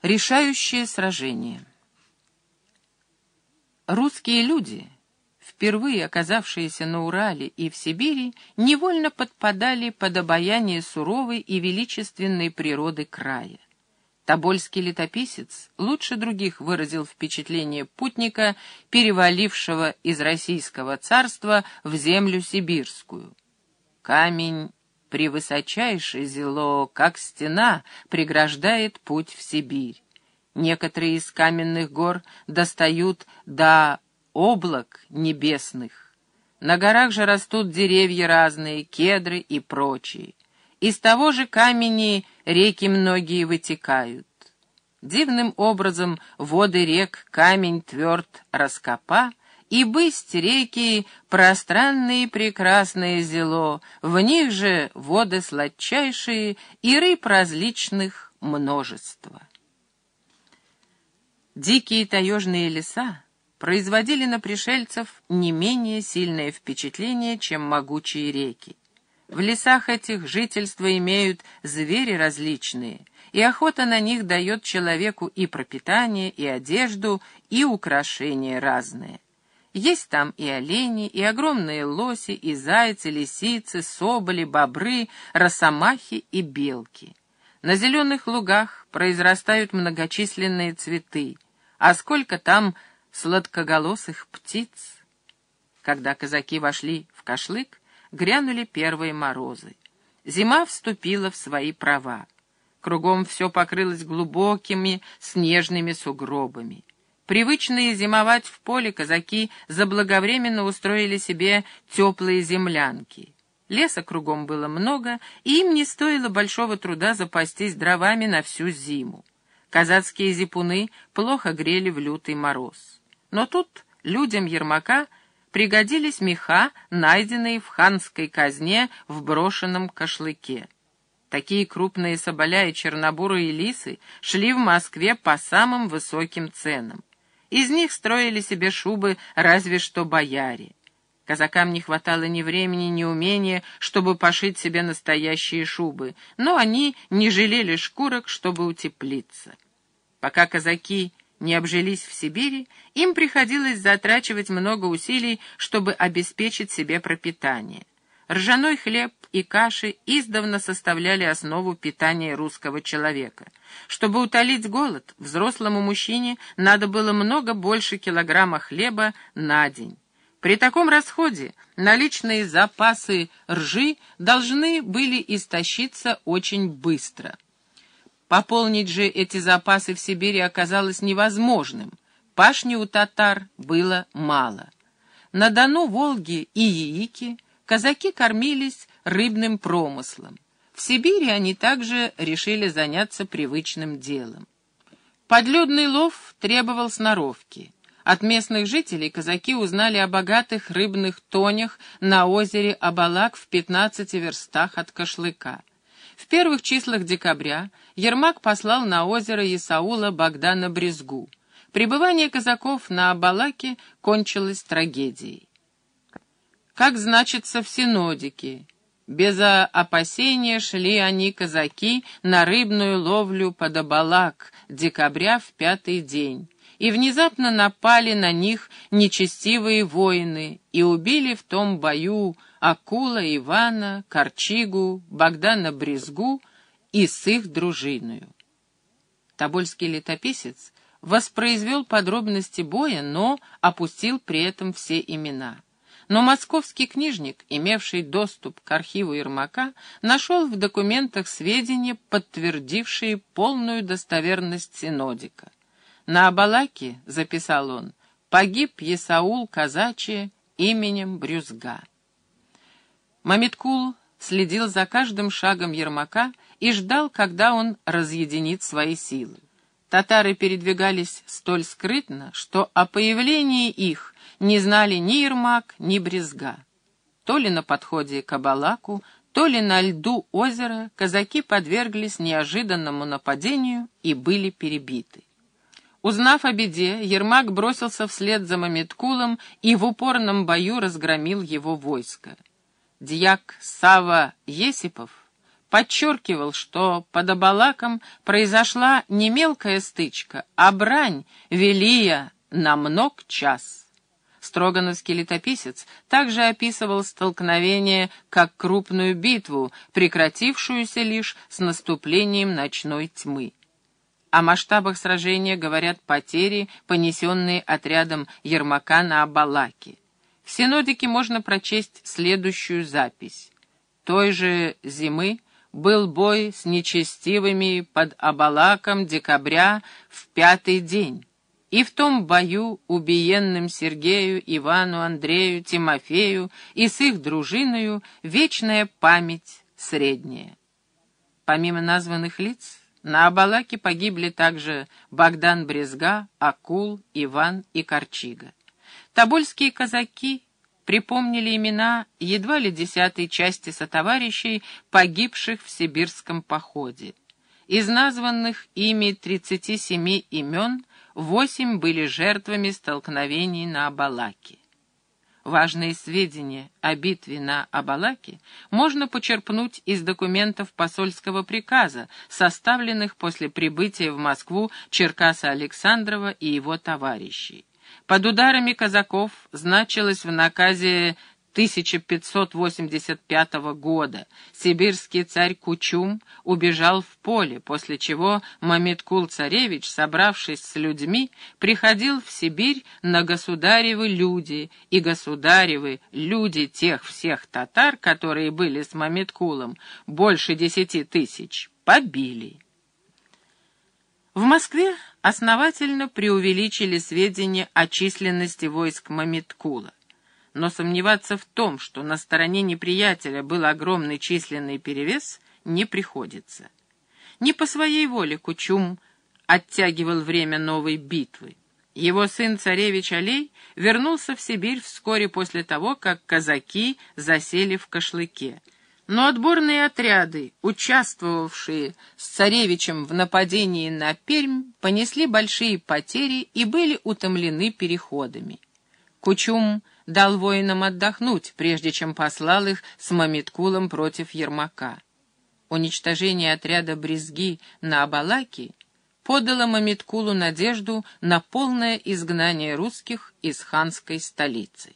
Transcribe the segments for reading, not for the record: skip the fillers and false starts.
Решающее сражение. Русские люди, впервые оказавшиеся на Урале и в Сибири, невольно подпадали под обаяние суровой и величественной природы края. Тобольский летописец лучше других выразил впечатление путника, перевалившего из Российского царства в землю сибирскую. Камень превысочайший зело, как стена, преграждает путь в Сибирь. Некоторые из каменных гор достают до облак небесных. На горах же растут деревья разные, кедры и прочие. Из того же камени реки многие вытекают. Дивным образом воды рек камень тверд раскопа, и бысть реки пространные и прекрасные зело, в них же воды сладчайшие и рыб различных множество. Дикие таежные леса производили на пришельцев не менее сильное впечатление, чем могучие реки. В лесах этих жительства имеют звери различные, и охота на них дает человеку и пропитание, и одежду, и украшения разные. Есть там и олени, и огромные лоси, и зайцы, лисицы, соболи, бобры, росомахи и белки. На зеленых лугах произрастают многочисленные цветы, а сколько там сладкоголосых птиц. Когда казаки вошли в Кашлык, грянули первые морозы. Зима вступила в свои права. Кругом все покрылось глубокими снежными сугробами. Привычные зимовать в поле, казаки заблаговременно устроили себе теплые землянки. Леса кругом было много, и им не стоило большого труда запастись дровами на всю зиму. Казацкие зипуны плохо грели в лютый мороз. Но тут людям Ермака пригодились меха, найденные в ханской казне в брошенном Кашлыке. Такие крупные соболя и чернобурые лисы шли в Москве по самым высоким ценам. Из них строили себе шубы разве что бояре. Казакам не хватало ни времени, ни умения, чтобы пошить себе настоящие шубы, но они не жалели шкурок, чтобы утеплиться. Пока казаки не обжились в Сибири, им приходилось затрачивать много усилий, чтобы обеспечить себе пропитание. Ржаной хлеб и каши издавна составляли основу питания русского человека. Чтобы утолить голод, взрослому мужчине надо было много больше килограмма хлеба на день. При таком расходе наличные запасы ржи должны были истощиться очень быстро. Пополнить же эти запасы в Сибири оказалось невозможным. Пашни у татар было мало. На Дону, Волге и Яике казаки кормились рыбным промыслом. В Сибири они также решили заняться привычным делом. Подледный лов требовал сноровки. От местных жителей казаки узнали о богатых рыбных тонях на озере Абалак в 15 верстах от Кашлыка. В первых числах декабря Ермак послал на озеро Исаула Богдана Брезгу. Пребывание казаков на Абалаке кончилось трагедией. Как значится в синодике, без опасения шли они, казаки, на рыбную ловлю под Абалак, декабря в 5-й день, и внезапно напали на них нечестивые воины и убили в том бою Акула Ивана, Корчигу, Богдана Брезгу и с их дружиною. Тобольский летописец воспроизвел подробности боя, но опустил при этом все имена. Но московский книжник, имевший доступ к архиву Ермака, нашел в документах сведения, подтвердившие полную достоверность синодика. На Абалаке, записал он, погиб Есаул казачий именем Брюзга. Мамиткул следил за каждым шагом Ермака и ждал, когда он разъединит свои силы. Татары передвигались столь скрытно, что о появлении их не знали ни Ермак, ни Брезга. То ли на подходе к Абалаку, то ли на льду озера казаки подверглись неожиданному нападению и были перебиты. Узнав о беде, Ермак бросился вслед за Мамиткулом и в упорном бою разгромил его войско. Дьяк Сава Есипов подчеркивал, что под Абалаком произошла не мелкая стычка, а брань, велия на мног час. Строгановский летописец также описывал столкновение как крупную битву, прекратившуюся лишь с наступлением ночной тьмы. О масштабах сражения говорят потери, понесенные отрядом Ермака на Абалаке. В синодике можно прочесть следующую запись. Той же зимы был бой с нечестивыми под Абалаком декабря в 5-й день. И в том бою убиенным Сергею, Ивану, Андрею, Тимофею и с их дружиною вечная память средняя. Помимо названных лиц, на Абалаке погибли также Богдан Брезга, Акул, Иван и Корчига. Тобольские казаки припомнили имена едва ли 10-й части сотоварищей, погибших в сибирском походе. Из названных ими 37 имен 8 были жертвами столкновений на Абалаке. Важные сведения о битве на Абалаке можно почерпнуть из документов посольского приказа, составленных после прибытия в Москву Черкаса Александрова и его товарищей. Под ударами казаков значилось в наказе 1585 года сибирский царь Кучум убежал в поле, после чего Мамиткул-царевич, собравшись с людьми, приходил в Сибирь на государевы люди, и государевы люди тех всех татар, которые были с Мамиткулом, больше 10 тысяч, побили. В Москве основательно преувеличили сведения о численности войск Мамиткула. Но сомневаться в том, что на стороне неприятеля был огромный численный перевес, не приходится. Не по своей воле Кучум оттягивал время новой битвы. Его сын царевич Алей вернулся в Сибирь вскоре после того, как казаки засели в Кошлыке. Но отборные отряды, участвовавшие с царевичем в нападении на Пермь, понесли большие потери и были утомлены переходами. Кучум дал воинам отдохнуть, прежде чем послал их с Мамиткулом против Ермака. Уничтожение отряда Брезги на Абалаке подало Мамиткулу надежду на полное изгнание русских из ханской столицы.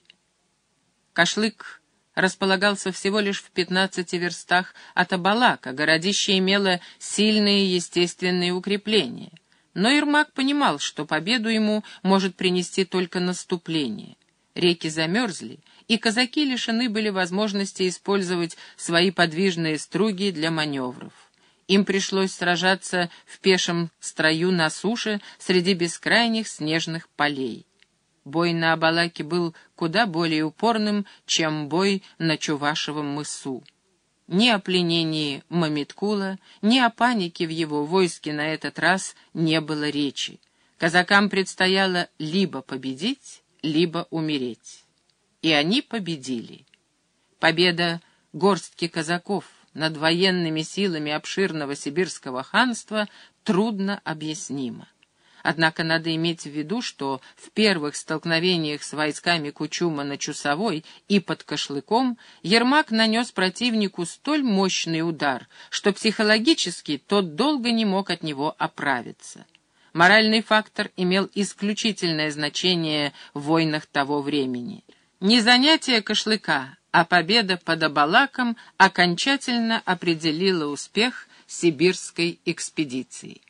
Кошлык располагался всего лишь в 15 верстах от Абалака, городище имело сильные естественные укрепления. Но Ермак понимал, что победу ему может принести только наступление. Реки замерзли, и казаки лишены были возможности использовать свои подвижные струги для маневров. Им пришлось сражаться в пешем строю на суше среди бескрайних снежных полей. Бой на Абалаке был куда более упорным, чем бой на Чувашевом мысу. Ни о пленении Мамиткула, ни о панике в его войске на этот раз не было речи. Казакам предстояло либо победить, либо умереть. И они победили. Победа горстки казаков над военными силами обширного сибирского ханства трудно объяснима. Однако надо иметь в виду, что в первых столкновениях с войсками Кучума на Чусовой и под Кошлыком Ермак нанес противнику столь мощный удар, что психологически тот долго не мог от него оправиться. Моральный фактор имел исключительное значение в войнах того времени. Не занятие Кошлыка, а победа под Абалаком окончательно определила успех сибирской экспедиции.